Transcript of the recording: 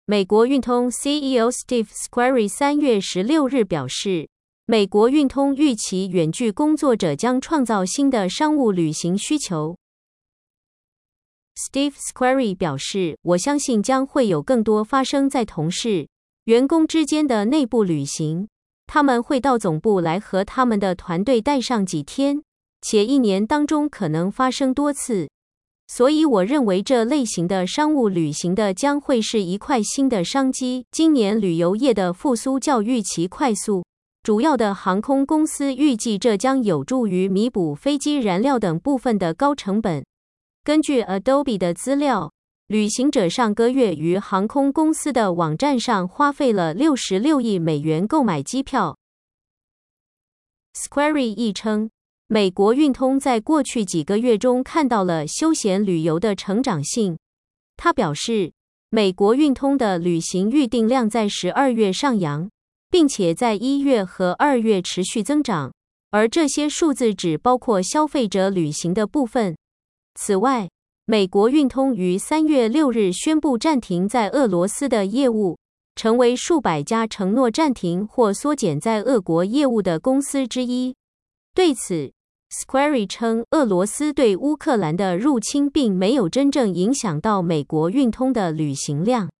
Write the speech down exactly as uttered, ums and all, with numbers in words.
美国运通 C E O Steve Squeri 三月十六日表示，美国运通预期远距工作者将创造新的商务旅行需求。Steve Squeri 表示，我相信将会有更多发生在同事、员工之间的内部旅行，他们会到总部来和他们的团队待上几天，且一年当中可能发生多次。所以我认为这类型的商务旅行的将会是一块新的商机。今年旅游业的复苏较预期快速，主要的航空公司预计这将有助于弥补飞机燃料等部分的高成本。根据 Adobe 的资料，旅行者上个月于航空公司的网站上花费了六十六亿美元购买机票。Squeri 亦称，美国运通在过去几个月中看到了休闲旅游的成长性。他表示，美国运通的旅行预订量在十二月上扬，并且在一月和二月持续增长，而这些数字只包括消费者旅行的部分。此外，美国运通于三月六日宣布暂停在俄罗斯的业务，成为数百家承诺暂停或缩减在俄国业务的公司之一。对此， Squeri 称，俄罗斯对乌克兰的入侵并没有真正影响到美国运通的旅行量。